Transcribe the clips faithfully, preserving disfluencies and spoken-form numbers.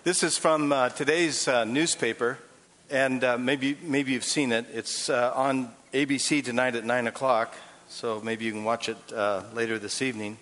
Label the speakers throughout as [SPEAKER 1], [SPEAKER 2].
[SPEAKER 1] This is from uh, today's uh, newspaper, and uh, maybe maybe you've seen it. It's uh, on A B C tonight at nine o'clock, so maybe you can watch it uh, later this evening.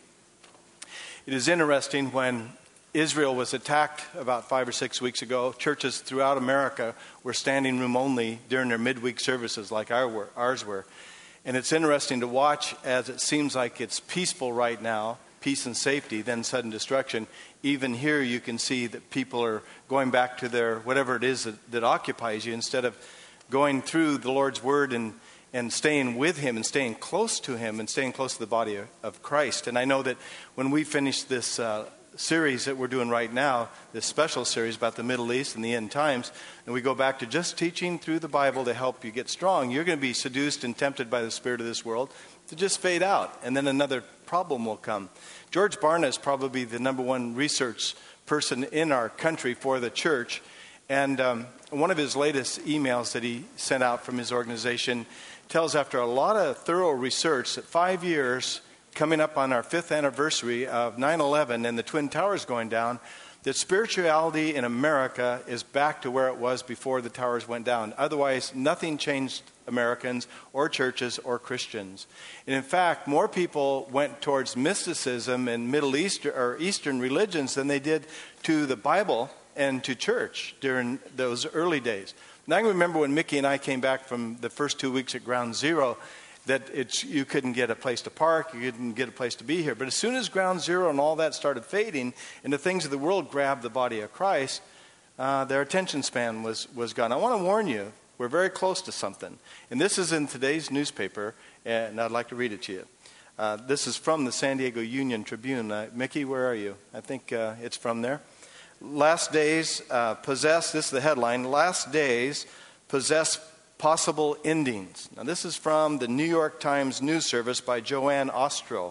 [SPEAKER 1] It is interesting, when Israel was attacked about five or six weeks ago, churches throughout America were standing room only during their midweek services like our were, ours were. And it's interesting to watch, as it seems like it's peaceful right now, peace and safety, then sudden destruction. Even here you can see that people are going back to their, whatever it is that, that occupies you, instead of going through the Lord's Word and, and staying with Him and staying close to Him and staying close to the body of, of Christ. And I know that when we finish this uh, series that we're doing right now, this special series about the Middle East and the end times, and we go back to just teaching through the Bible to help you get strong, you're going to be seduced and tempted by the spirit of this world to just fade out, and then another problem will come. George Barna is probably the number one research person in our country for the church, and um, one of his latest emails that he sent out from his organization tells, after a lot of thorough research, that five years coming up on our fifth anniversary of nine eleven and the Twin Towers going down, that spirituality in America is back to where it was before the towers went down. Otherwise, nothing changed Americans or churches or Christians. And in fact, more people went towards mysticism and Middle Eastern or Eastern religions than they did to the Bible and to church during those early days. And I can remember when Mickey and I came back from the first two weeks at Ground Zero, that it's, you couldn't get a place to park, you couldn't get a place to be here. But as soon as Ground Zero and all that started fading, and the things of the world grabbed the body of Christ, uh, their attention span was, was gone. I want to warn you, we're very close to something. And this is in today's newspaper, and I'd like to read it to you. Uh, this is from the San Diego Union Tribune. Uh, Mickey, where are you? I think uh, it's from there. Last days uh, possess, this is the headline, Last Days Possess Possible Endings. Now, this is from the New York Times News Service by Joanne Ostro.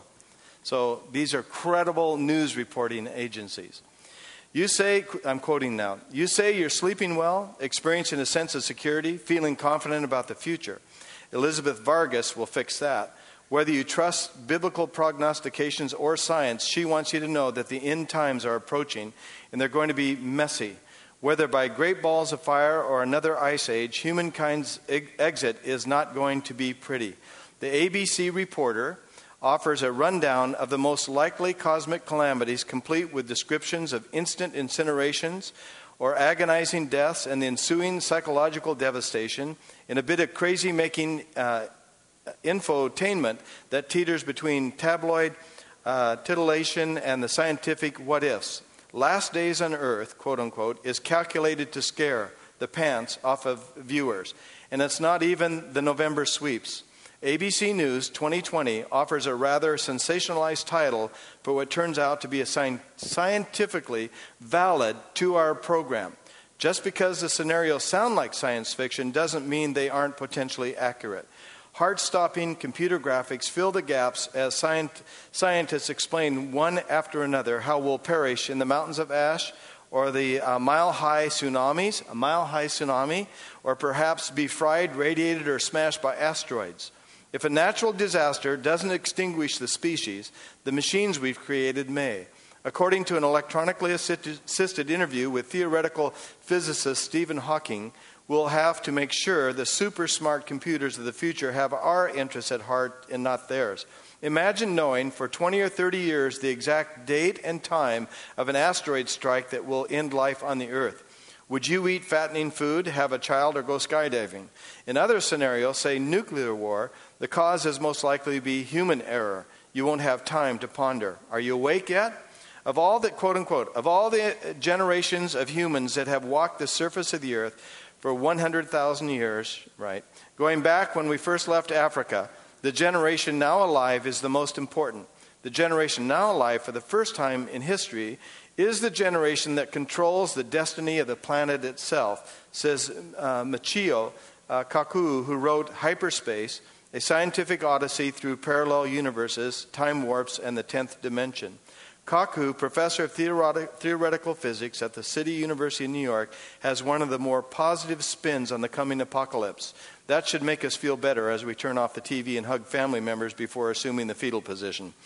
[SPEAKER 1] So these are credible news reporting agencies. You say, I'm quoting now, you say you're sleeping well, experiencing a sense of security, feeling confident about the future. Elizabeth Vargas will fix that. Whether you trust biblical prognostications or science, she wants you to know that the end times are approaching, and they're going to be messy. Whether by great balls of fire or another ice age, humankind's exit is not going to be pretty. The A B C reporter offers a rundown of the most likely cosmic calamities, complete with descriptions of instant incinerations or agonizing deaths and the ensuing psychological devastation, in a bit of crazy-making uh, infotainment that teeters between tabloid uh, titillation and the scientific what-ifs. Last Days on Earth, quote-unquote, is calculated to scare the pants off of viewers. And it's not even the November sweeps. A B C News twenty twenty offers a rather sensationalized title for what turns out to be a sci- scientifically valid two-hour program. Just because the scenarios sound like science fiction doesn't mean they aren't potentially accurate. Heart-stopping computer graphics fill the gaps as scient- scientists explain one after another how we'll perish in the mountains of ash, or the uh, mile-high tsunamis, a mile-high tsunami, or perhaps be fried, radiated, or smashed by asteroids. If a natural disaster doesn't extinguish the species, the machines we've created may. According to an electronically assisted interview with theoretical physicist Stephen Hawking, we'll have to make sure the super smart computers of the future have our interests at heart and not theirs. Imagine knowing for twenty or thirty years the exact date and time of an asteroid strike that will end life on the Earth. Would you eat fattening food, have a child, or go skydiving? In other scenarios, say nuclear war, the cause is most likely to be human error. You won't have time to ponder. Are you awake yet? Of all the, quote unquote, of all the generations of humans that have walked the surface of the earth for one hundred thousand years, right, going back when we first left Africa, the generation now alive is the most important. The generation now alive for the first time in history is the generation that controls the destiny of the planet itself, says uh, Michio uh, Kaku, who wrote Hyperspace, a scientific odyssey through parallel universes, time warps, and the tenth dimension. Kaku, professor of theoretical physics at the City University of New York, has one of the more positive spins on the coming apocalypse. That should make us feel better as we turn off the T V and hug family members before assuming the fetal position.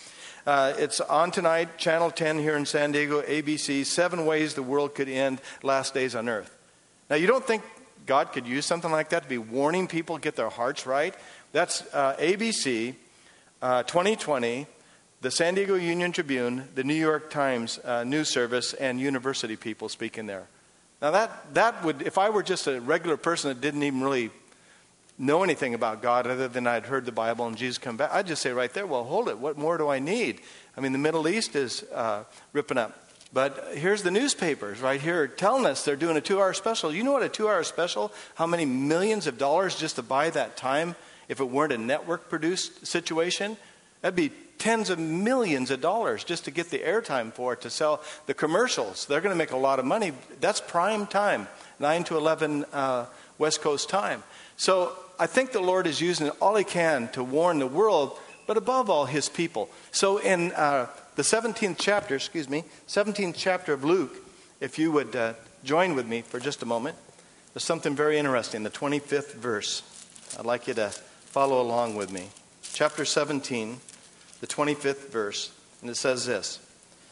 [SPEAKER 1] Uh, it's on tonight, Channel ten here in San Diego, A B C, Seven Ways the World Could End, Last Days on Earth. Now, you don't think God could use something like that to be warning people to get their hearts right? That's uh, A B C, uh, twenty twenty, the San Diego Union Tribune, the New York Times uh, news service, and university people speaking there. Now, that, that would, if I were just a regular person that didn't even really know anything about God other than I'd heard the Bible and Jesus come back, I'd just say right there, well, hold it. What more do I need? I mean, the Middle East is uh, ripping up. But here's the newspapers right here telling us they're doing a two-hour special. You know what a two-hour special, how many millions of dollars just to buy that time if it weren't a network-produced situation? That'd be tens of millions of dollars just to get the airtime for it, to sell the commercials. They're going to make a lot of money. That's prime time, nine to eleven uh, West Coast time. So I think the Lord is using all he can to warn the world, but above all, his people. So in uh, the seventeenth chapter, excuse me, seventeenth chapter of Luke, if you would uh, join with me for just a moment, there's something very interesting, the twenty-fifth verse. I'd like you to follow along with me. Chapter seventeen, the twenty-fifth verse, and it says this.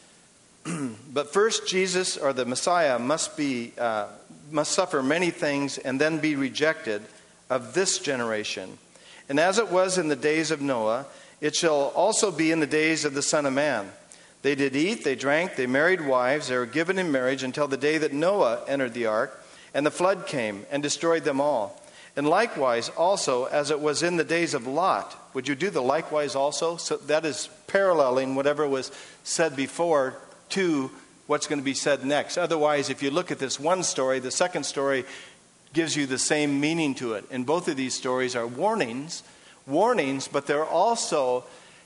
[SPEAKER 1] But first Jesus, or the Messiah, must be uh, must suffer many things and then be rejected of this generation. And as it was in the days of Noah, it shall also be in the days of the Son of Man. They did eat, they drank, they married wives, they were given in marriage until the day that Noah entered the ark, and the flood came and destroyed them all. And likewise also, as it was in the days of Lot. Would you do the likewise also? So that is paralleling whatever was said before to what's going to be said next. Otherwise, if you look at this one story, the second story gives you the same meaning to it. And both of these stories are warnings, warnings, but they're also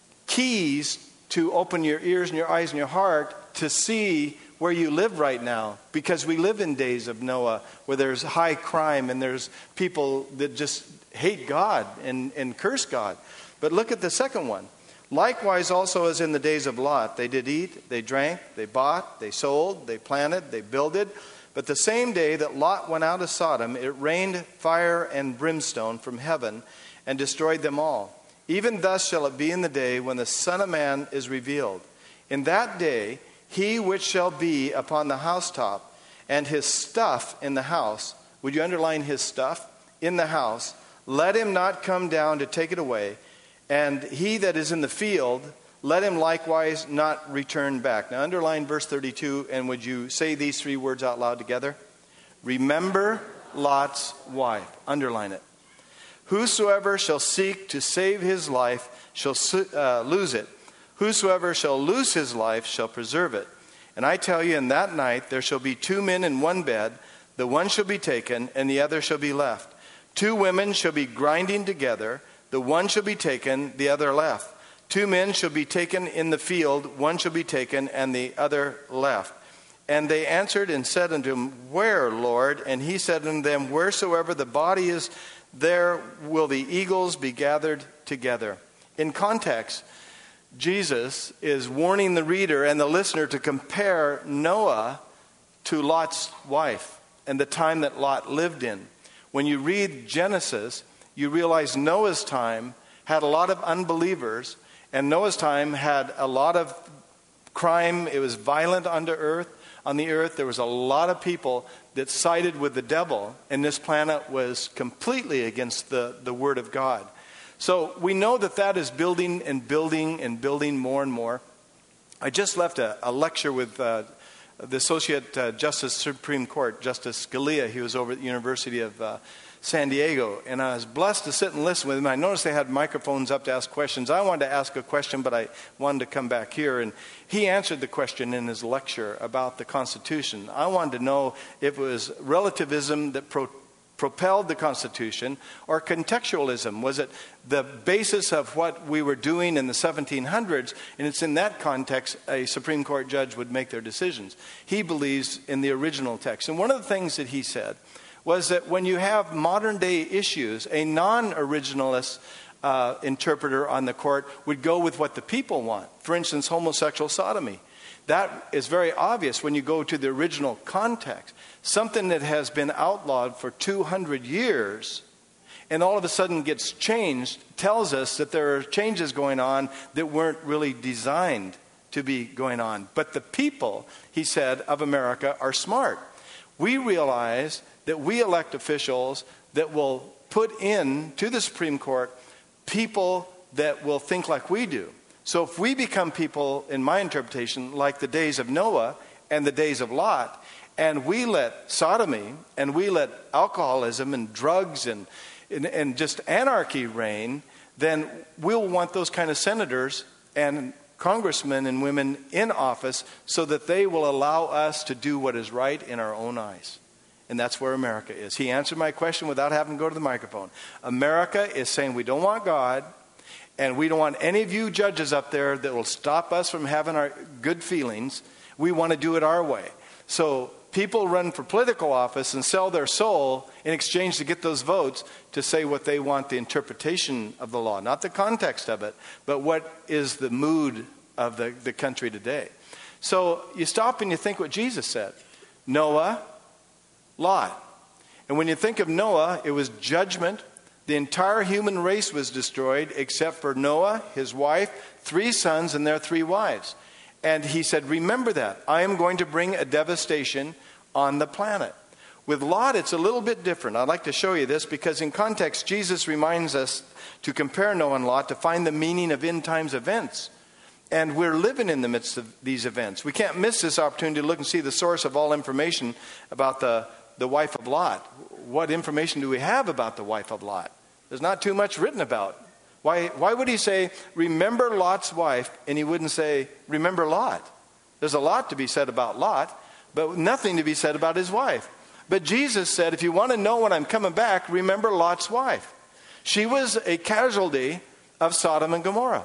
[SPEAKER 1] keys to open your ears and your eyes and your heart to see where you live right now. Because we live in days of Noah where there's high crime and there's people that just hate God and, and curse God. But look at the second one. Likewise also as in the days of Lot, they did eat, they drank, they bought, they sold, they planted, they builded. But the same day that Lot went out of Sodom, it rained fire and brimstone from heaven and destroyed them all. Even thus shall it be in the day when the Son of Man is revealed. In that day, he which shall be upon the housetop and his stuff in the house, would you underline his stuff? In the house, let him not come down to take it away. And he that is in the field, let him likewise not return back. Now underline verse thirty-two, and would you say these three words out loud together? Remember Lot's wife. Underline it. Whosoever shall seek to save his life shall uh, lose it. Whosoever shall lose his life shall preserve it. And I tell you, in that night there shall be two men in one bed. The one shall be taken, and the other shall be left. Two women shall be grinding together. The one shall be taken, the other left. Two men shall be taken in the field, one shall be taken, and the other left. And they answered and said unto him, Where, Lord? And he said unto them, Wheresoever the body is, there will the eagles be gathered together. In context, Jesus is warning the reader and the listener to compare Noah to Lot's wife and the time that Lot lived in. When you read Genesis, you realize Noah's time had a lot of unbelievers, and Noah's time had a lot of crime. It was violent under earth. On the earth, there was a lot of people that sided with the devil, and this planet was completely against the, the Word of God. So we know that that is building and building and building more and more. I just left a, a lecture with uh, the Associate uh, Justice Supreme Court, Justice Scalia. He was over at the University of uh, San Diego, and I was blessed to sit and listen with him. I noticed they had microphones up to ask questions. I wanted to ask a question, but I wanted to come back here, and he answered the question in his lecture about the Constitution. I wanted to know if it was relativism that pro- propelled the Constitution or contextualism. Was it the basis of what we were doing in the seventeen hundreds, and it's in that context a Supreme Court judge would make their decisions. He believes in the original text. And one of the things that he said was that when you have modern day issues, a non-originalist uh, interpreter on the court would go with what the people want. For instance, homosexual sodomy. That is very obvious when you go to the original context. Something that has been outlawed for two hundred years, and all of a sudden gets changed tells us that there are changes going on that weren't really designed to be going on. But the people, he said, of America are smart. We realize that we elect officials that will put in to the Supreme Court people that will think like we do. So if we become people, in my interpretation, like the days of Noah and the days of Lot, and we let sodomy and we let alcoholism and drugs and, and, and just anarchy reign, then we'll want those kind of senators and congressmen and women in office so that they will allow us to do what is right in our own eyes. And that's where America is. He answered my question without having to go to the microphone. America is saying we don't want God, and we don't want any of you judges up there that will stop us from having our good feelings. We want to do it our way. So people run for political office and sell their soul in exchange to get those votes to say what they want the interpretation of the law, not the context of it, but what is the mood of the, the country today. So you stop and you think what Jesus said. Noah, Lot. And when you think of Noah, it was judgment. The entire human race was destroyed except for Noah, his wife, three sons, and their three wives. And he said, remember that. I am going to bring a devastation on the planet. With Lot, it's a little bit different. I'd like to show you this because in context, Jesus reminds us to compare Noah and Lot to find the meaning of end times events. And we're living in the midst of these events. We can't miss this opportunity to look and see the source of all information about the, the wife of Lot. What information do we have about the wife of Lot? There's not too much written about. Why, why would he say, remember Lot's wife, and he wouldn't say, remember Lot? There's a lot to be said about Lot, but nothing to be said about his wife. But Jesus said, if you want to know when I'm coming back, remember Lot's wife. She was a casualty of Sodom and Gomorrah.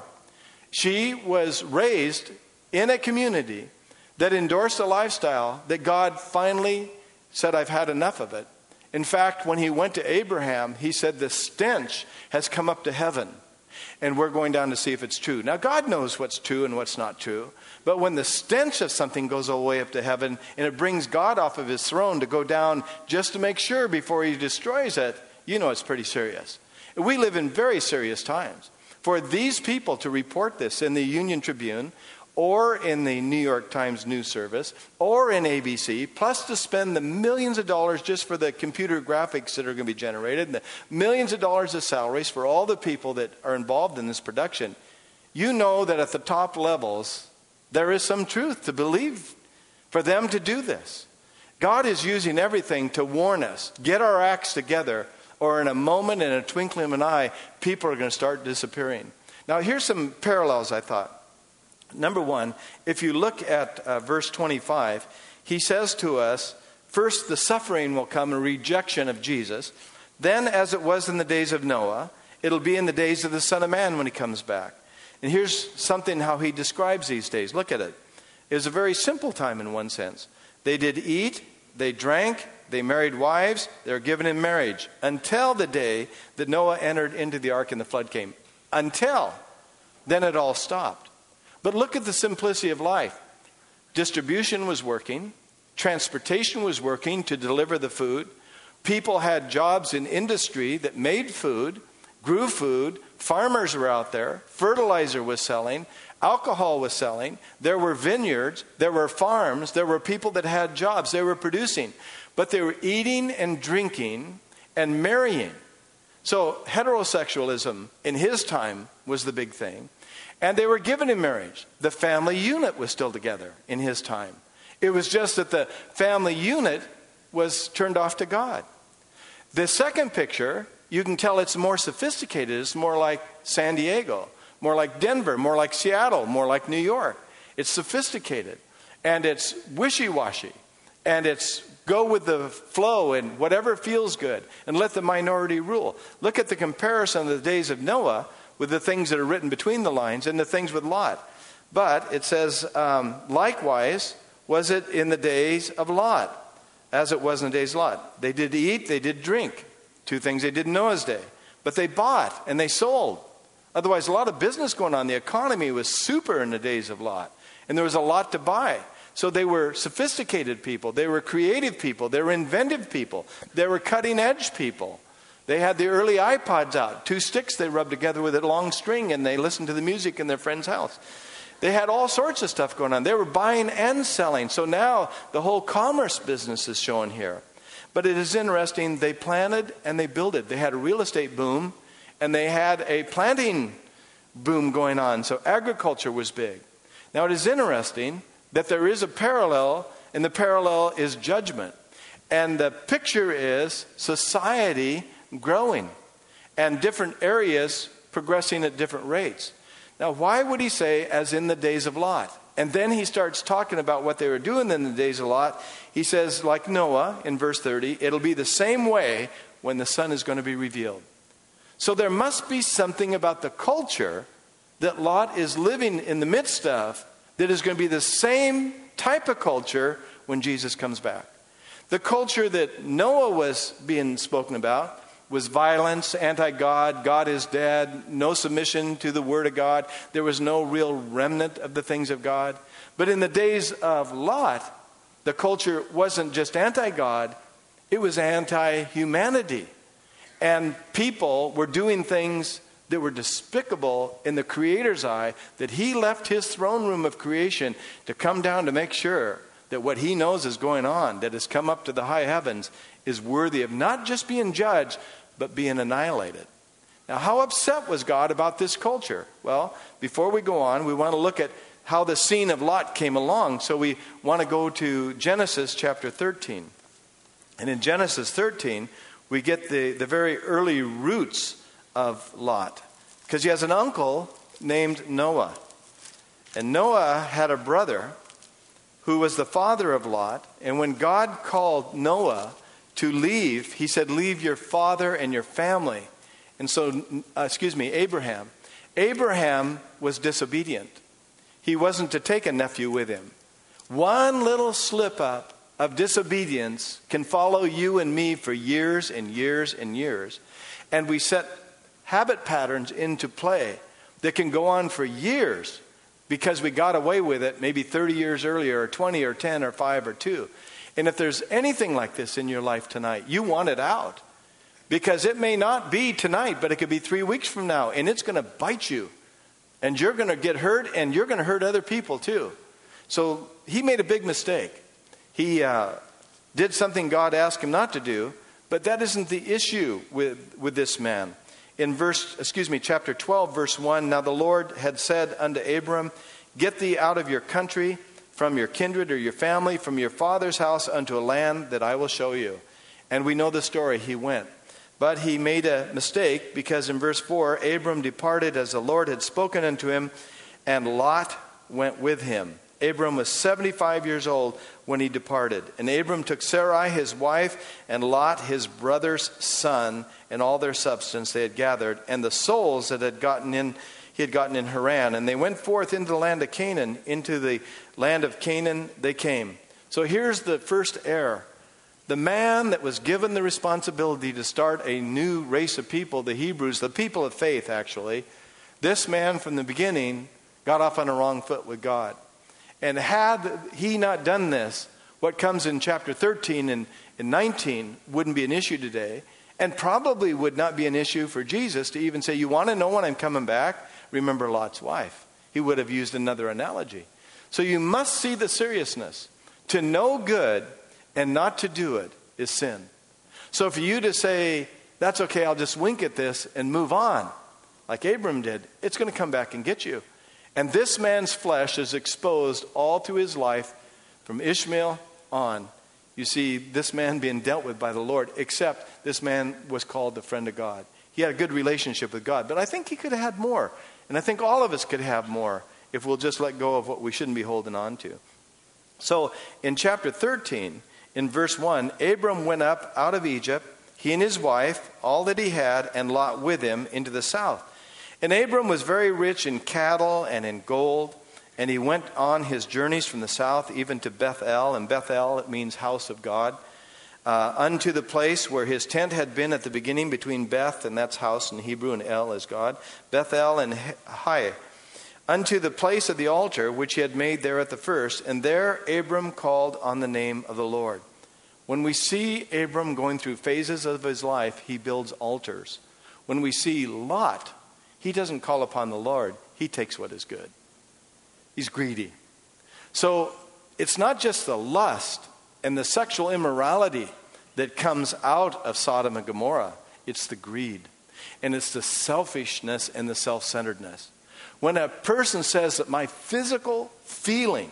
[SPEAKER 1] She was raised in a community that endorsed a lifestyle that God finally said, I've had enough of it. In fact, when he went to Abraham, he said, the stench has come up to heaven, and we're going down to see if it's true. Now, God knows what's true and what's not true, but when the stench of something goes all the way up to heaven, and it brings God off of his throne to go down just to make sure before he destroys it, you know it's pretty serious. We live in very serious times. For these people to report this in the Union Tribune, or in the New York Times news service, or in A B C, plus to spend the millions of dollars just for the computer graphics that are going to be generated, and the millions of dollars of salaries for all the people that are involved in this production, you know that at the top levels, there is some truth to believe for them to do this. God is using everything to warn us, get our acts together, or in a moment, in a twinkling of an eye, people are going to start disappearing. Now, here's some parallels, I thought. Number one, if you look at uh, verse twenty-five, he says to us, first the suffering will come, a rejection of Jesus. Then, as it was in the days of Noah, it'll be in the days of the Son of Man when he comes back. And here's something how he describes these days. Look at it. It was a very simple time in one sense. They did eat, they drank, they married wives, they were given in marriage until the day that Noah entered into the ark and the flood came. Until. Then it all stopped. But look at the simplicity of life. Distribution was working. Transportation was working to deliver the food. People had jobs in industry that made food, grew food. Farmers were out there. Fertilizer was selling. Alcohol was selling. There were vineyards. There were farms. There were people that had jobs. They were producing. But they were eating and drinking and marrying. So heterosexualism in his time was the big thing. And they were given in marriage. The family unit was still together in his time. It was just that the family unit was turned off to God. The second picture, you can tell it's more sophisticated. It's more like San Diego, more like Denver, more like Seattle, more like New York. It's sophisticated, and it's wishy-washy, and it's go with the flow and whatever feels good, and let the minority rule. Look at the comparison of the days of Noah with the things that are written between the lines and the things with Lot. But it says, um, likewise was it in the days of Lot, as it was in the days of Lot. They did eat, they did drink. Two things they did in Noah's day. But they bought and they sold. Otherwise, a lot of business going on. The economy was super in the days of Lot. And there was a lot to buy. So they were sophisticated people. They were creative people. They were inventive people. They were cutting edge people. They had the early iPods out, two sticks they rubbed together with a long string, and they listened to the music in their friend's house. They had all sorts of stuff going on. They were buying and selling. So now the whole commerce business is shown here. But it is interesting, they planted and they builded. They had a real estate boom, and they had a planting boom going on. So agriculture was big. Now it is interesting that there is a parallel, and the parallel is judgment. And the picture is society growing and different areas progressing at different rates. Now, why would he say, as in the days of Lot? And then he starts talking about what they were doing in the days of Lot. He says, like Noah in verse thirty, it'll be the same way when the Son is going to be revealed. So there must be something about the culture that Lot is living in the midst of that is going to be the same type of culture when Jesus comes back. The culture that Noah was being spoken about was violence, anti-God, God is dead, no submission to the Word of God. There was no real remnant of the things of God. But in the days of Lot, the culture wasn't just anti-God, it was anti-humanity. And people were doing things that were despicable in the Creator's eye, that He left His throne room of creation to come down to make sure that what He knows is going on, that has come up to the high heavens, is worthy of not just being judged, but being annihilated. Now, how upset was God about this culture? Well, before we go on, we want to look at how the scene of Lot came along. So we want to go to Genesis chapter thirteen. And in Genesis thirteen, we get the, the very early roots of Lot. Because he has an uncle named Noah. And Noah had a brother who was the father of Lot. And when God called Noah to leave, he said, leave your father and your family. And so, uh, excuse me, Abraham. Abraham was disobedient. He wasn't to take a nephew with him. One little slip up of disobedience can follow you and me for years and years and years. And we set habit patterns into play that can go on for years because we got away with it maybe thirty years earlier, or twenty or ten or five or two. And if there's anything like this in your life tonight, you want it out. Because it may not be tonight, but it could be three weeks from now. And it's going to bite you. And you're going to get hurt, and you're going to hurt other people too. So he made a big mistake. He uh, did something God asked him not to do. But that isn't the issue with, with this man. In verse, excuse me, chapter twelve, verse one, now the Lord had said unto Abram, get thee out of your country, from your kindred or your family, from your father's house unto a land that I will show you. And we know the story. He went. But he made a mistake because in verse four, Abram departed as the Lord had spoken unto him, and Lot went with him. Abram was seventy-five years old when he departed. And Abram took Sarai his wife, and Lot his brother's son, and all their substance they had gathered, and the souls that had gotten in he had gotten in Haran. And they went forth into the land of Canaan. Into the land of Canaan they came. So here's the first error. The man that was given the responsibility to start a new race of people, the Hebrews, the people of faith actually, this man from the beginning got off on a wrong foot with God. And had he not done this, what comes in chapter thirteen and, and nineteen wouldn't be an issue today, and probably would not be an issue for Jesus to even say, you want to know when I'm coming back? Remember Lot's wife. He would have used another analogy. So you must see the seriousness. To know good and not to do it is sin. So for you to say, that's okay, I'll just wink at this and move on, like Abram did, it's going to come back and get you. And this man's flesh is exposed all through his life from Ishmael on. You see this man being dealt with by the Lord, except this man was called the friend of God. He had a good relationship with God, but I think he could have had more. And I think all of us could have more if we'll just let go of what we shouldn't be holding on to. So in chapter thirteen, in verse one, Abram went up out of Egypt, he and his wife, all that he had, and Lot with him into the south. And Abram was very rich in cattle and in gold, and he went on his journeys from the south even to Bethel, and Bethel, it means house of God, uh, unto the place where his tent had been at the beginning between Beth, and that's house in Hebrew, and El is God, Bethel and Hai, unto the place of the altar which he had made there at the first, and there Abram called on the name of the Lord. When we see Abram going through phases of his life, he builds altars. When we see Lot, he doesn't call upon the Lord. He takes what is good. He's greedy. So it's not just the lust and the sexual immorality that comes out of Sodom and Gomorrah. It's the greed. And it's the selfishness and the self-centeredness. When a person says that my physical feeling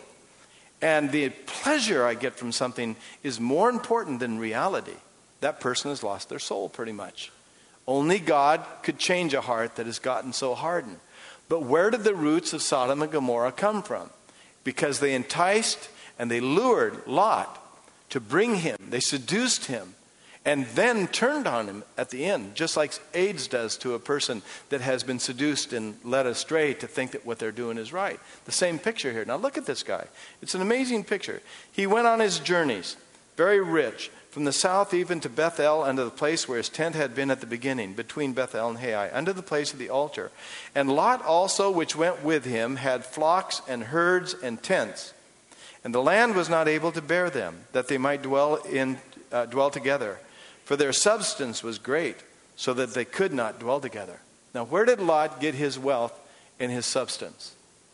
[SPEAKER 1] and the pleasure I get from something is more important than reality, that person has lost their soul pretty much. Only God could change a heart that has gotten so hardened. But where did the roots of Sodom and Gomorrah come from? Because they enticed and they lured Lot to bring him. They seduced him and then turned on him at the end, just like AIDS does to a person that has been seduced and led astray to think that what they're doing is right. The same picture here. Now look at this guy. It's an amazing picture. He went on his journeys, very rich, from the south even to Bethel, unto the place where his tent had been at the beginning, between Bethel and Hai, unto the place of the altar. And Lot also, which went with him, had flocks and herds and tents. And the land was not able to bear them, that they might dwell in uh, dwell together. For their substance was great, so that they could not dwell together. Now, where did Lot get his wealth and his substance?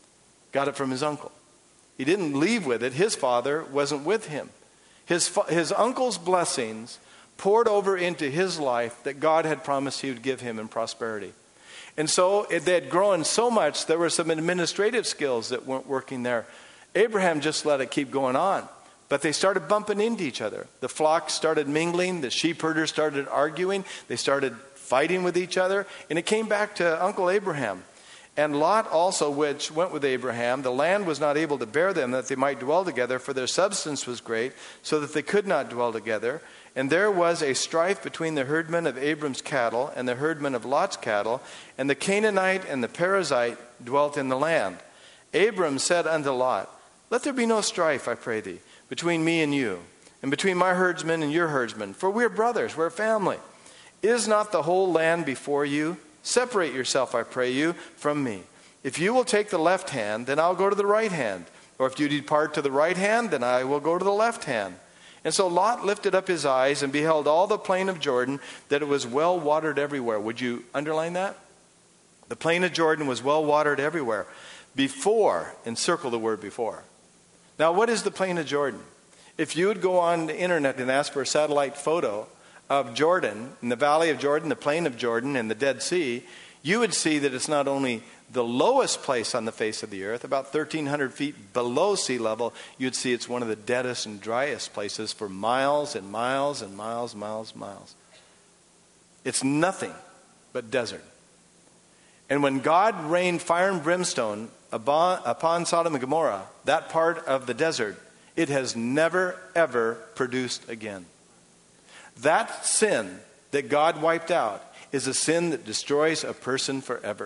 [SPEAKER 1] Got it from his uncle. He didn't leave with it. His father wasn't with him. His, his uncle's blessings poured over into his life that God had promised he would give him in prosperity. And so it, they had grown so much, there were some administrative skills that weren't working there. Abraham just let it keep going on. But they started bumping into each other. The flocks started mingling. The sheep herders started arguing. They started fighting with each other. And it came back to Uncle Abraham. And Lot also, which went with Abraham, the land was not able to bear them, that they might dwell together, for their substance was great, so that they could not dwell together. And there was a strife between the herdmen of Abram's cattle and the herdmen of Lot's cattle, and the Canaanite and the Perizzite dwelt in the land. Abram said unto Lot, let there be no strife, I pray thee, between me and you, and between my herdsmen and your herdsmen, for we are brothers, we're a family. Is not the whole land before you? Separate yourself, I pray you, from me. If you will take the left hand, then I'll go to the right hand. Or if you depart to the right hand, then I will go to the left hand. And so Lot lifted up his eyes and beheld all the plain of Jordan, that it was well watered everywhere. Would you underline that? The plain of Jordan was well watered everywhere. Before, encircle the word before. Now, what is the plain of Jordan? If you would go on the internet and ask for a satellite photo of Jordan, in the valley of Jordan, the plain of Jordan, and the Dead Sea, you would see that it's not only the lowest place on the face of the earth, about thirteen hundred feet below sea level, you'd see it's one of the deadest and driest places for miles and miles and miles, miles, miles. It's nothing but desert. And when God rained fire and brimstone upon Sodom and Gomorrah, that part of the desert, it has never, ever produced again. That sin that God wiped out is a sin that destroys a person forever.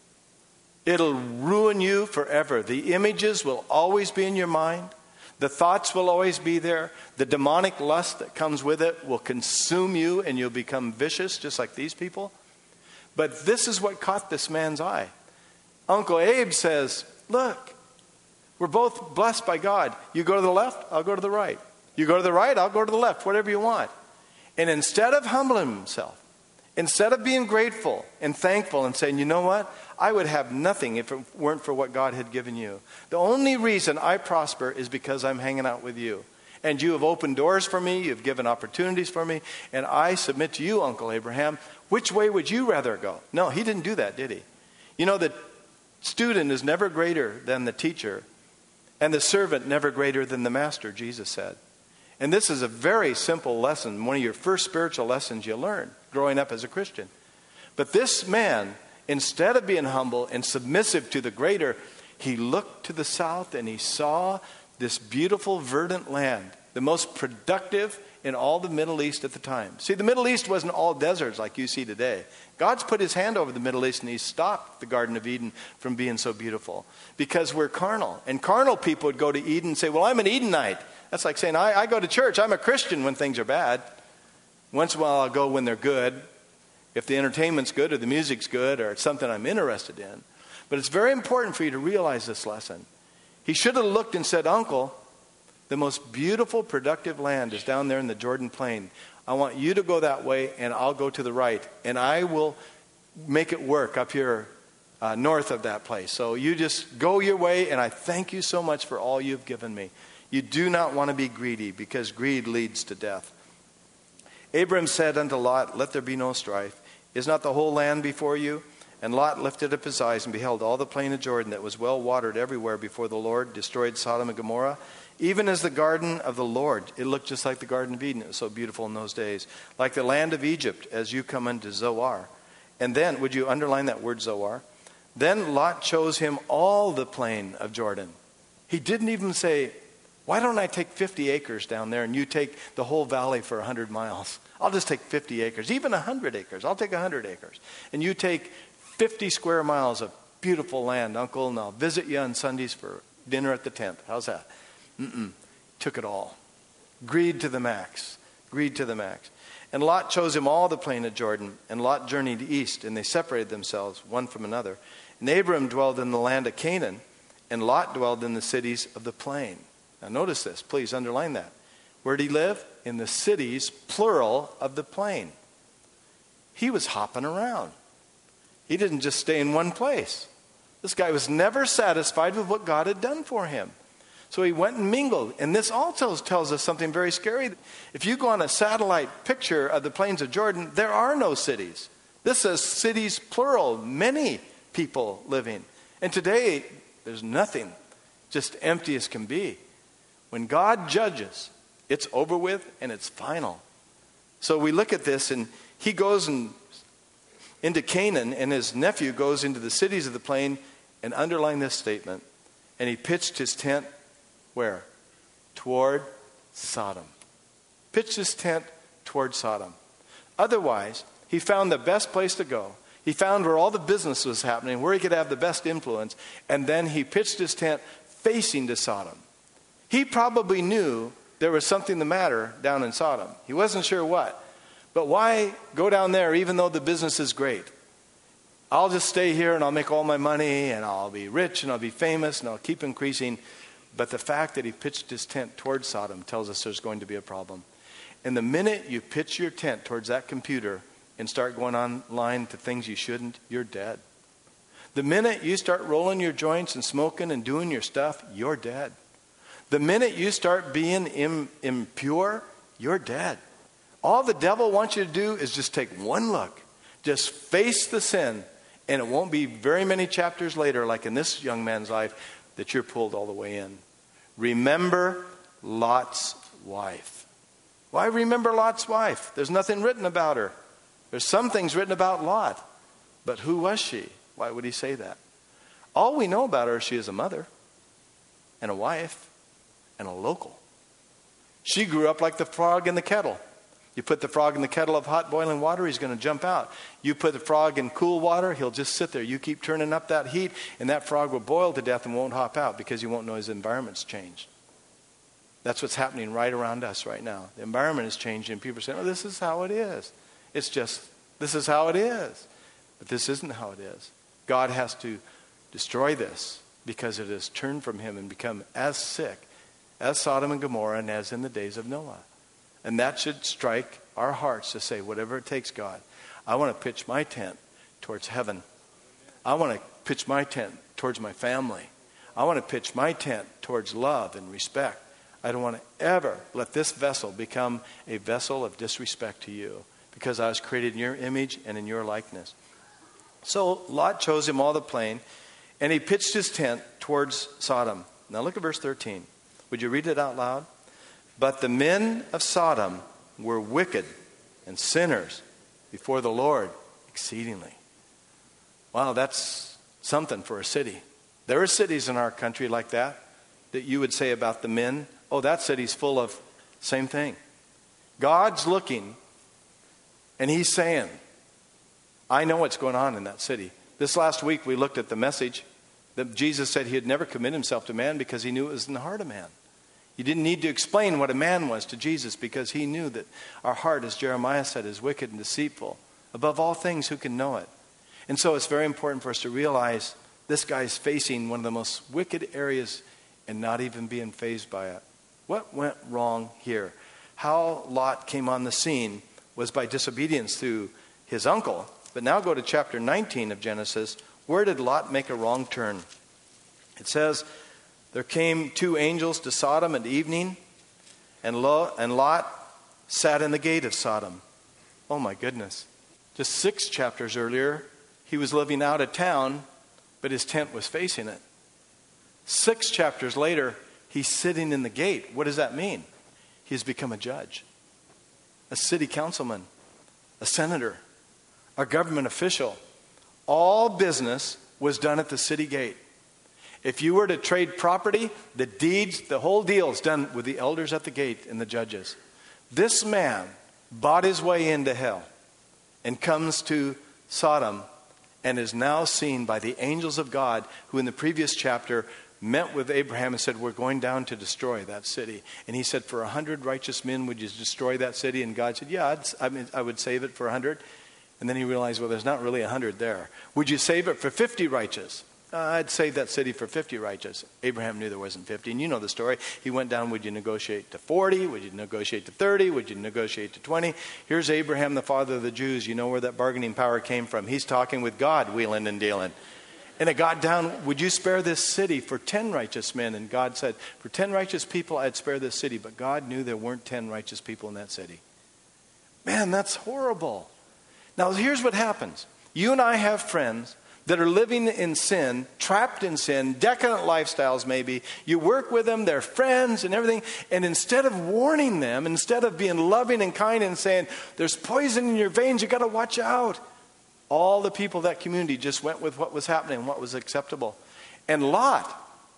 [SPEAKER 1] It'll ruin you forever. The images will always be in your mind. The thoughts will always be there. The demonic lust that comes with it will consume you, and you'll become vicious just like these people. But this is what caught this man's eye. Uncle Abe says, look, we're both blessed by God. You go to the left, I'll go to the right. You go to the right, I'll go to the left, whatever you want. And instead of humbling himself, instead of being grateful and thankful and saying, you know what? I would have nothing if it weren't for what God had given you. The only reason I prosper is because I'm hanging out with you. And you have opened doors for me. You've given opportunities for me. And I submit to you, Uncle Abraham, which way would you rather go? No, he didn't do that, did he? You know, the student is never greater than the teacher, and the servant never greater than the master, Jesus said. And this is a very simple lesson, one of your first spiritual lessons you learn growing up as a Christian. But this man, instead of being humble and submissive to the greater, he looked to the south and he saw this beautiful verdant land, the most productive in all the Middle East at the time. See, the Middle East wasn't all deserts like you see today. God's put his hand over the Middle East and he's stopped the Garden of Eden from being so beautiful because we're carnal. And carnal people would go to Eden and say, well, I'm an Edenite. That's like saying, I, I go to church. I'm a Christian when things are bad. Once in a while I'll go when they're good. If the entertainment's good or the music's good or it's something I'm interested in. But it's very important for you to realize this lesson. He should have looked and said, Uncle, The most beautiful, productive land is down there in the Jordan Plain. I want you to go that way, and I'll go to the right. And I will make it work up here uh, north of that place. So you just go your way, and I thank you so much for all you've given me. You do not want to be greedy, because greed leads to death. Abram said unto Lot, let there be no strife. Is not the whole land before you? And Lot lifted up his eyes and beheld all the plain of Jordan that was well watered everywhere before the Lord destroyed Sodom and Gomorrah, even as the garden of the Lord. It looked just like the Garden of Eden. It was so beautiful in those days. Like the land of Egypt as you come into Zoar. And then, would you underline that word Zoar? Then Lot chose him all the plain of Jordan. He didn't even say, why don't I take fifty acres down there and you take the whole valley for one hundred miles? I'll just take fifty acres, even one hundred acres. I'll take one hundred acres. And you take fifty square miles of beautiful land, Uncle, and I'll visit you on Sundays for dinner at the tent. How's that? Mm-mm. Took it all. Greed to the max. Greed to the max. And Lot chose him all the plain of Jordan, and Lot journeyed east, and they separated themselves one from another. And Abram dwelled in the land of Canaan, and Lot dwelled in the cities of the plain. Now notice this. Please underline that. Where did he live? In the cities, plural, of the plain. He was hopping around. He didn't just stay in one place. This guy was never satisfied with what God had done for him. So he went and mingled. And this also tells us something very scary. If you go on a satellite picture of the plains of Jordan, there are no cities. This says cities plural, many people living. And today, there's nothing, just empty as can be. When God judges, it's over with and it's final. So we look at this, and he goes and into Canaan, and his nephew goes into the cities of the plain, and underline this statement, and he pitched his tent where? Toward Sodom. Pitched his tent toward Sodom. Otherwise, he found the best place to go. He found where all the business was happening, where he could have the best influence, and then he pitched his tent facing to Sodom. He probably knew there was something the matter down in Sodom. He wasn't sure what. But why go down there even though the business is great? I'll just stay here and I'll make all my money and I'll be rich and I'll be famous and I'll keep increasing. But the fact that he pitched his tent towards Sodom tells us there's going to be a problem. And the minute you pitch your tent towards that computer and start going online to things you shouldn't, you're dead. The minute you start rolling your joints and smoking and doing your stuff, you're dead. The minute you start being im- impure, you're dead. All the devil wants you to do is just take one look. Just face the sin. And it won't be very many chapters later, like in this young man's life, that you're pulled all the way in. Remember Lot's wife. Why remember Lot's wife? There's nothing written about her. There's some things written about Lot. But who was she? Why would he say that? All we know about her is she is a mother and a wife and a local. She grew up like the frog in the kettle. You put the frog in the kettle of hot boiling water, he's going to jump out. You put the frog in cool water, he'll just sit there. You keep turning up that heat, and that frog will boil to death and won't hop out because you won't know his environment's changed. That's what's happening right around us right now. The environment is changing, and people are saying, oh, this is how it is. It's just, this is how it is. But this isn't how it is. God has to destroy this because it has turned from him and become as sick as Sodom and Gomorrah and as in the days of Noah. And that should strike our hearts to say, whatever it takes, God, I want to pitch my tent towards heaven. I want to pitch my tent towards my family. I want to pitch my tent towards love and respect. I don't want to ever let this vessel become a vessel of disrespect to you, because I was created in your image and in your likeness. So Lot chose him all the plain, and he pitched his tent towards Sodom. Now look at verse thirteen. Would you read it out loud? But the men of Sodom were wicked and sinners before the Lord exceedingly. Wow, that's something for a city. There are cities in our country like that, that you would say about the men, oh, that city's full of same thing. God's looking, and he's saying, I know what's going on in that city. This last week we looked at the message that Jesus said he had never committed himself to man because he knew it was in the heart of man. He didn't need to explain what a man was to Jesus because he knew that our heart, as Jeremiah said, is wicked and deceitful. Above all things, who can know it? And so it's very important for us to realize this guy's facing one of the most wicked areas and not even being fazed by it. What went wrong here? How Lot came on the scene was by disobedience through his uncle. But now go to chapter nineteen of Genesis. Where did Lot make a wrong turn? It says, there came two angels to Sodom at evening, and Lo- and Lot sat in the gate of Sodom. Oh my goodness. Just six chapters earlier, he was living out of town, but his tent was facing it. Six chapters later, he's sitting in the gate. What does that mean? He's become a judge, a city councilman, a senator, a government official. All business was done at the city gate. If you were to trade property, the deeds, the whole deal is done with the elders at the gate and the judges. This man bought his way into hell and comes to Sodom and is now seen by the angels of God, who in the previous chapter met with Abraham and said, we're going down to destroy that city. And he said, for a hundred righteous men, would you destroy that city? And God said, yeah, I'd, I mean, I would save it for a hundred. And then he realized, well, there's not really a hundred there. Would you save it for fifty righteous? Uh, I'd save that city for fifty righteous. Abraham knew there wasn't fifty. And you know the story. He went down, would you negotiate to forty? Would you negotiate to thirty? Would you negotiate to twenty? Here's Abraham, the father of the Jews. You know where that bargaining power came from. He's talking with God, wheeling and dealing. And it got down, would you spare this city for ten righteous men? And God said, for ten righteous people, I'd spare this city. But God knew there weren't ten righteous people in that city. Man, that's horrible. Now, here's what happens. You and I have friends that are living in sin, trapped in sin, decadent lifestyles maybe. You work with them, they're friends and everything. And instead of warning them, instead of being loving and kind and saying, there's poison in your veins, you got to watch out. All the people of that community just went with what was happening, what was acceptable. And Lot,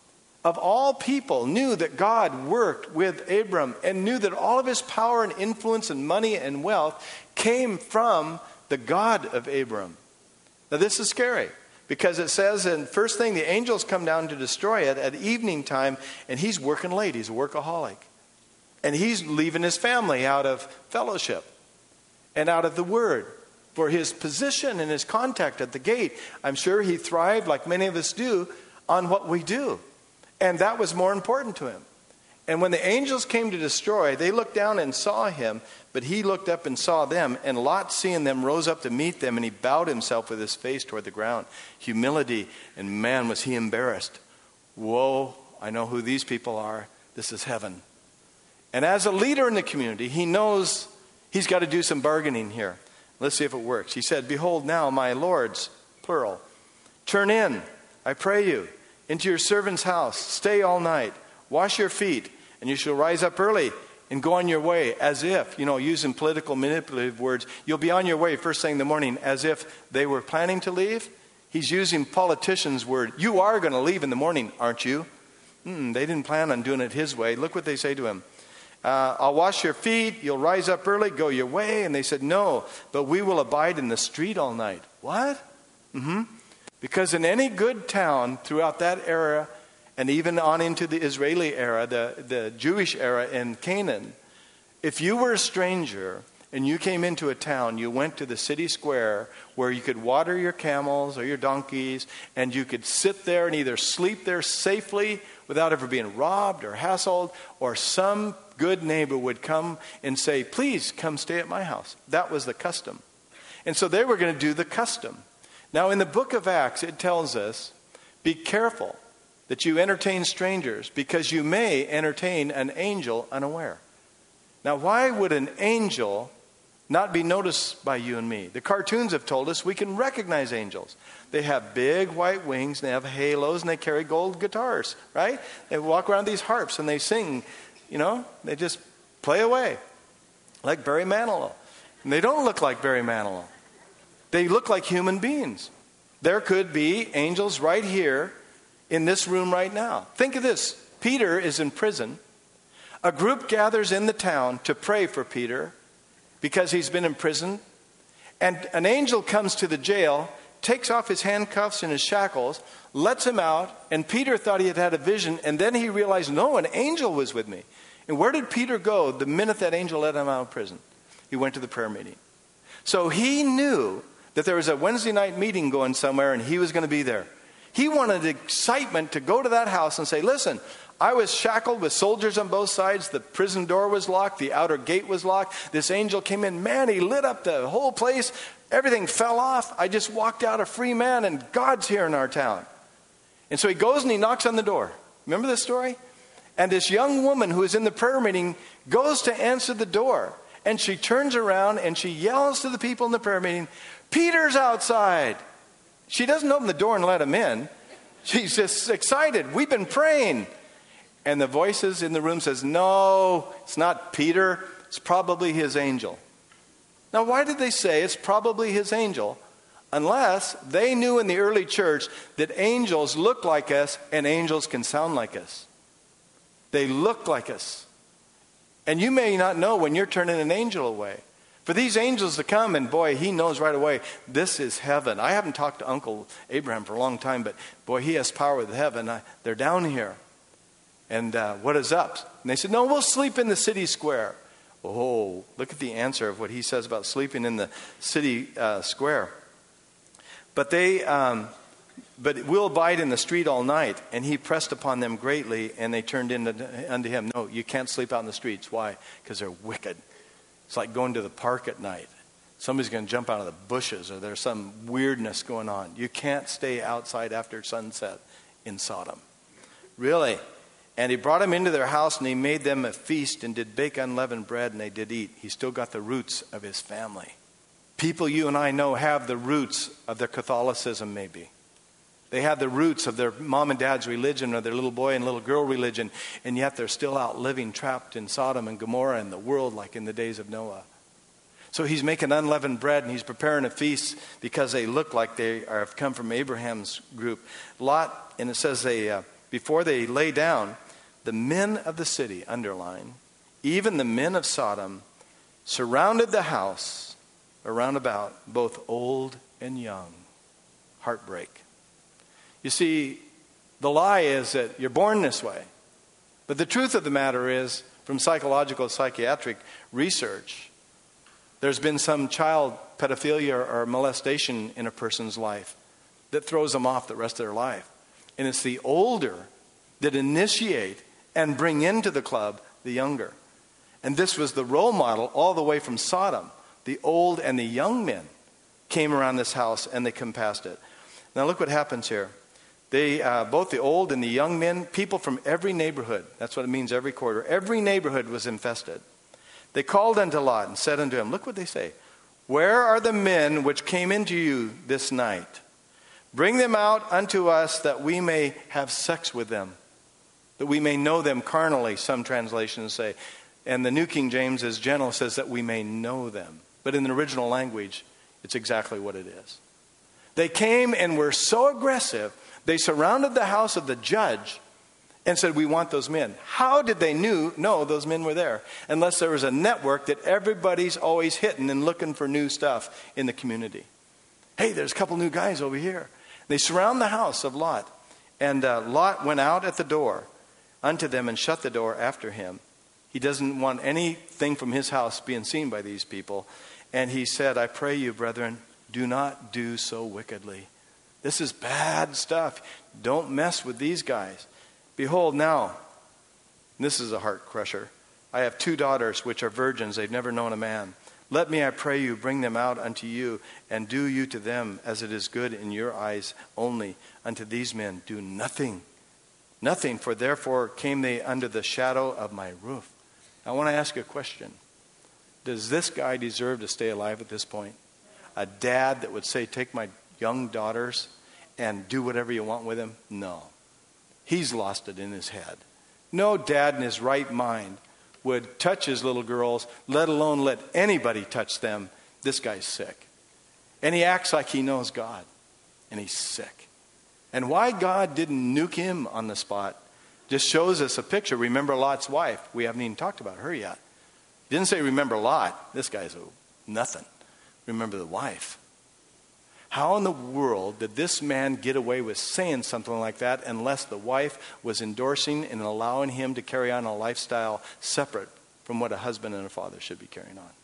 [SPEAKER 1] of all people, knew that God worked with Abram and knew that all of his power and influence and money and wealth came from the God of Abram. Now this is scary because it says, and first thing, the angels come down to destroy it at evening time, and he's working late. He's a workaholic. And he's leaving his family out of fellowship and out of the word. For his position and his contact at the gate, I'm sure he thrived, like many of us do, on what we do. And that was more important to him. And when the angels came to destroy, they looked down and saw him, but he looked up and saw them. And Lot, seeing them, rose up to meet them, and he bowed himself with his face toward the ground. Humility, and man, was he embarrassed. Whoa, I know who these people are. This is heaven. And as a leader in the community, he knows he's got to do some bargaining here. Let's see if it works. He said, behold now, my lords, plural, turn in, I pray you, into your servant's house. Stay all night. Wash your feet, and you shall rise up early and go on your way, as if, you know, using political manipulative words, you'll be on your way first thing in the morning, as if they were planning to leave. He's using politicians' word. You are going to leave in the morning, aren't you? Mm, they didn't plan on doing it his way. Look what they say to him. Uh, I'll wash your feet, you'll rise up early, go your way. And they said, no, but we will abide in the street all night. What? Mm-hmm. Because in any good town throughout that era, and even on into the Israeli era, the, the Jewish era in Canaan, if you were a stranger and you came into a town, you went to the city square where you could water your camels or your donkeys, and you could sit there and either sleep there safely without ever being robbed or hassled, or some good neighbor would come and say, please come stay at my house. That was the custom. And so they were going to do the custom. Now in the book of Acts, it tells us, be careful that you entertain strangers, because you may entertain an angel unaware. Now why would an angel not be noticed by you and me? The cartoons have told us we can recognize angels. They have big white wings, and they have halos, and they carry gold guitars, right? They walk around these harps and they sing, you know, they just play away like Barry Manilow. And they don't look like Barry Manilow. They look like human beings. There could be angels right here in this room right now. Think of this. Peter is in prison. A group gathers in the town to pray for Peter because he's been in prison. And an angel comes to the jail, takes off his handcuffs and his shackles, lets him out, and Peter thought he had had a vision, and then he realized, no, an angel was with me. And where did Peter go the minute that angel let him out of prison? He went to the prayer meeting. So he knew that there was a Wednesday night meeting going somewhere, and he was going to be there. He wanted excitement to go to that house and say, listen, I was shackled with soldiers on both sides. The prison door was locked. The outer gate was locked. This angel came in. Man, he lit up the whole place. Everything fell off. I just walked out a free man, and God's here in our town. And so he goes and he knocks on the door. Remember this story? And this young woman who is in the prayer meeting goes to answer the door. And she turns around and she yells to the people in the prayer meeting, "Peter's outside." She doesn't open the door and let him in. She's just excited. "We've been praying." And the voices in the room says, "No, it's not Peter. It's probably his angel." Now, why did they say it's probably his angel? Unless they knew in the early church that angels look like us and angels can sound like us. They look like us. And you may not know when you're turning an angel away. For these angels to come, and boy, he knows right away, this is heaven. I haven't talked to Uncle Abraham for a long time, but boy, he has power with heaven. I, they're down here. And uh, what is up? And they said, "No, we'll sleep in the city square." Oh, look at the answer of what he says about sleeping in the city uh, square. But they, um, but we'll abide in the street all night. And he pressed upon them greatly, and they turned in to, unto him. "No, you can't sleep out in the streets." Why? Because they're wicked. It's like going to the park at night. Somebody's going to jump out of the bushes, or there's some weirdness going on. You can't stay outside after sunset in Sodom. Really? And he brought them into their house, and he made them a feast, and did bake unleavened bread, and they did eat. He still got the roots of his family. People you and I know have the roots of their Catholicism, maybe. They have the roots of their mom and dad's religion, or their little boy and little girl religion, and yet they're still out living trapped in Sodom and Gomorrah and the world like in the days of Noah. So he's making unleavened bread, and he's preparing a feast because they look like they are, have come from Abraham's group. Lot, and it says they uh, before they lay down, the men of the city, underline, even the men of Sodom, surrounded the house around about, both old and young. Heartbreak. You see, the lie is that you're born this way. But the truth of the matter is, from psychological psychiatric research, there's been some child pedophilia or molestation in a person's life that throws them off the rest of their life. And it's the older that initiate and bring into the club the younger. And this was the role model all the way from Sodom. The old and the young men came around this house and they compassed it. Now look what happens here. They, uh, both the old and the young men, people from every neighborhood, that's what it means, every quarter, every neighborhood was infested. They called unto Lot and said unto him, look what they say, "Where are the men which came into you this night? Bring them out unto us that we may have sex with them, that we may know them carnally," some translations say. And the New King James, as gentle, says that we may know them. But in the original language, it's exactly what it is. They came and were so aggressive, they surrounded the house of the judge and said, "We want those men." How did they knew, know those men were there? Unless there was a network that everybody's always hitting and looking for new stuff in the community. Hey, there's a couple new guys over here. They surround the house of Lot. And uh, Lot went out at the door unto them and shut the door after him. He doesn't want anything from his house being seen by these people. And he said, "I pray you, brethren, do not do so wickedly." This is bad stuff. Don't mess with these guys. "Behold now," this is a heart crusher, "I have two daughters which are virgins. They've never known a man. Let me, I pray you, bring them out unto you, and do you to them as it is good in your eyes only. Unto these men do nothing. Nothing, for therefore came they under the shadow of my roof." I want to ask you a question. Does this guy deserve to stay alive at this point? A dad that would say, "Take my young daughters and do whatever you want with them"? No. He's lost it in his head. No dad in his right mind would touch his little girls, let alone let anybody touch them. This guy's sick. And he acts like he knows God. And he's sick. And why God didn't nuke him on the spot just shows us a picture. Remember Lot's wife. We haven't even talked about her yet. He didn't say remember Lot. This guy's a nothing. Remember the wife. How in the world did this man get away with saying something like that unless the wife was endorsing and allowing him to carry on a lifestyle separate from what a husband and a father should be carrying on?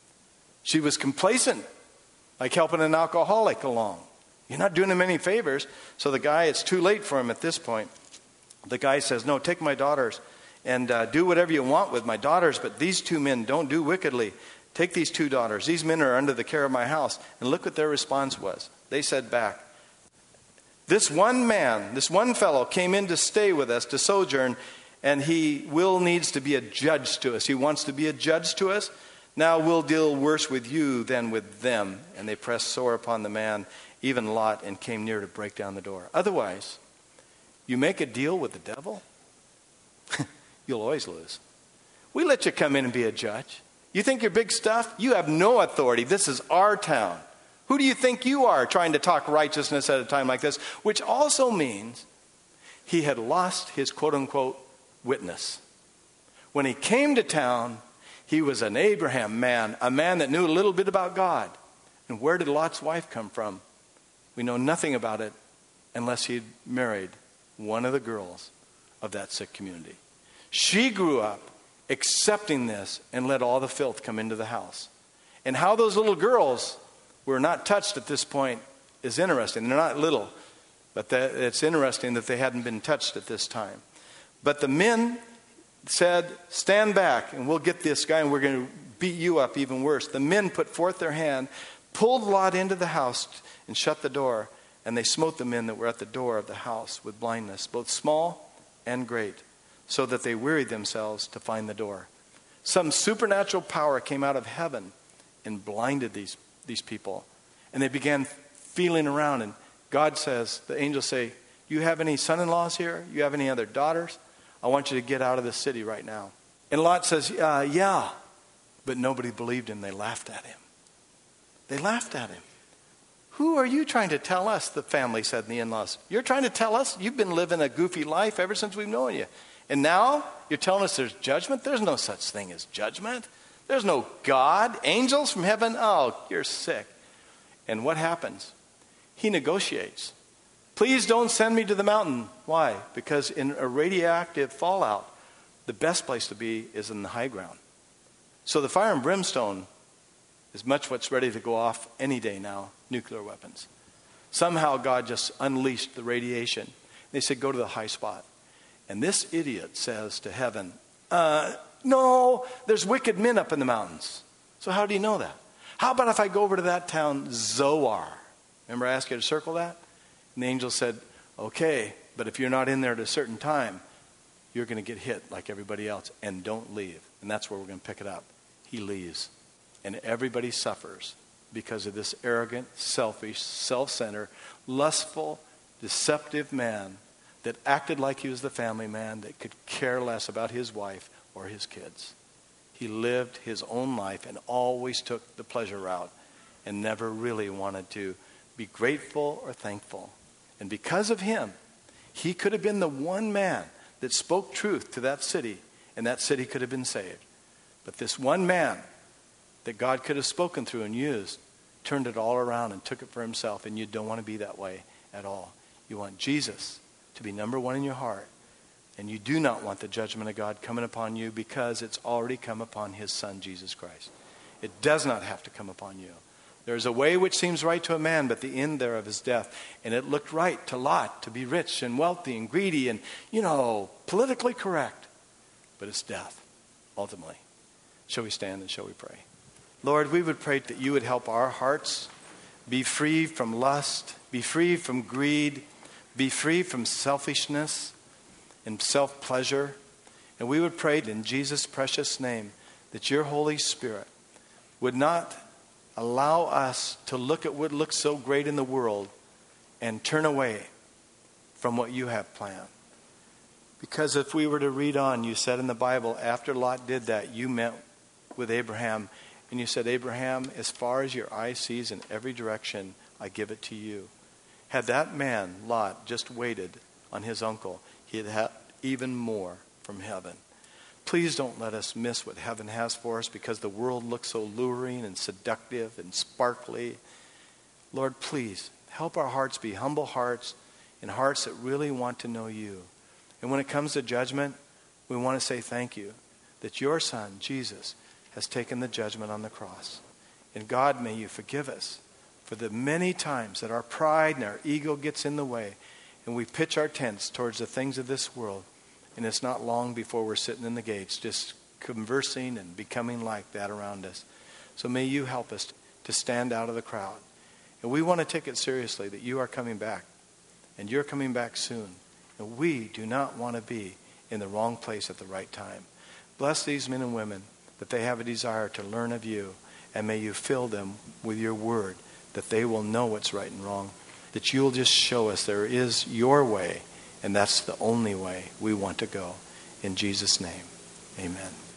[SPEAKER 1] She was complacent, like helping an alcoholic along. You're not doing him any favors. So the guy, it's too late for him at this point. The guy says, no, take my daughters and uh, do whatever you want with my daughters, but these two men don't do wickedly. Take these two daughters. These men are under the care of my house. And look what their response was. They said back, this one man, this one fellow came in to stay with us, to sojourn, and he will needs to be a judge to us. He wants to be a judge to us. Now we'll deal worse with you than with them. And they pressed sore upon the man, even Lot, and came near to break down the door. Otherwise, you make a deal with the devil, you'll always lose. We let you come in and be a judge. You think you're big stuff? You have no authority. This is our town. Who do you think you are trying to talk righteousness at a time like this? Which also means he had lost his quote-unquote witness. When he came to town, he was an Abraham man, a man that knew a little bit about God. And where did Lot's wife come from? We know nothing about it unless he'd married one of the girls of that sick community. She grew up accepting this and let all the filth come into the house. And how those little girls were not touched at this point is interesting. They're not little, but that, it's interesting that they hadn't been touched at this time. But the men said, stand back and we'll get this guy and we're going to beat you up even worse. The men put forth their hand, pulled Lot into the house and shut the door. And they smote the men that were at the door of the house with blindness, both small and great, so that they wearied themselves to find the door. Some supernatural power came out of heaven and blinded these, these people. And they began feeling around. And God says, the angels say, you have any son-in-laws here? You have any other daughters? I want you to get out of the city right now. And Lot says, uh, yeah. But nobody believed him. They laughed at him. They laughed at him. Who are you trying to tell us, the family said, and the in-laws. You're trying to tell us you've been living a goofy life ever since we've known you. And now you're telling us there's judgment? There's no such thing as judgment. There's no God. Angels from heaven? Oh, you're sick. And what happens? He negotiates. Please don't send me to the mountain. Why? Because in a radioactive fallout, the best place to be is in the high ground. So the fire and brimstone is much what's ready to go off any day now, nuclear weapons. Somehow God just unleashed the radiation. They said, go to the high spot. And this idiot says to heaven, uh, no, there's wicked men up in the mountains. So how do you know that? How about if I go over to that town, Zoar? Remember I asked you to circle that? And the angel said, okay, but if you're not in there at a certain time, you're going to get hit like everybody else. And don't leave. And that's where we're going to pick it up. He leaves. And everybody suffers because of this arrogant, selfish, self-centered, lustful, deceptive man that acted like he was the family man that could care less about his wife or his kids. He lived his own life and always took the pleasure route and never really wanted to be grateful or thankful. And because of him, he could have been the one man that spoke truth to that city, and that city could have been saved. But this one man that God could have spoken through and used turned it all around and took it for himself. And you don't want to be that way at all. You want Jesus to be number one in your heart. And you do not want the judgment of God coming upon you because it's already come upon his son, Jesus Christ. It does not have to come upon you. There's a way which seems right to a man, but the end thereof is death. And it looked right to Lot to be rich and wealthy and greedy and, you know, politically correct. But it's death, ultimately. Shall we stand and shall we pray? Lord, we would pray that you would help our hearts be free from lust, be free from greed, be free from selfishness and self-pleasure. And we would pray in Jesus' precious name that your Holy Spirit would not allow us to look at what looks so great in the world and turn away from what you have planned. Because if we were to read on, you said in the Bible, after Lot did that, you met with Abraham and you said, Abraham, as far as your eye sees in every direction, I give it to you. Had that man, Lot, just waited on his uncle, he had had even more from heaven. Please don't let us miss what heaven has for us because the world looks so luring and seductive and sparkly. Lord, please help our hearts be humble hearts and hearts that really want to know you. And when it comes to judgment, we want to say thank you that your son, Jesus, has taken the judgment on the cross. And God, may you forgive us for the many times that our pride and our ego gets in the way and we pitch our tents towards the things of this world, and it's not long before we're sitting in the gates just conversing and becoming like that around us. So may you help us to stand out of the crowd. And we want to take it seriously that you are coming back, and you're coming back soon. And we do not want to be in the wrong place at the right time. Bless these men and women that they have a desire to learn of you, and may you fill them with your word, that they will know what's right and wrong, that you'll just show us there is your way, and that's the only way we want to go. In Jesus' name, amen.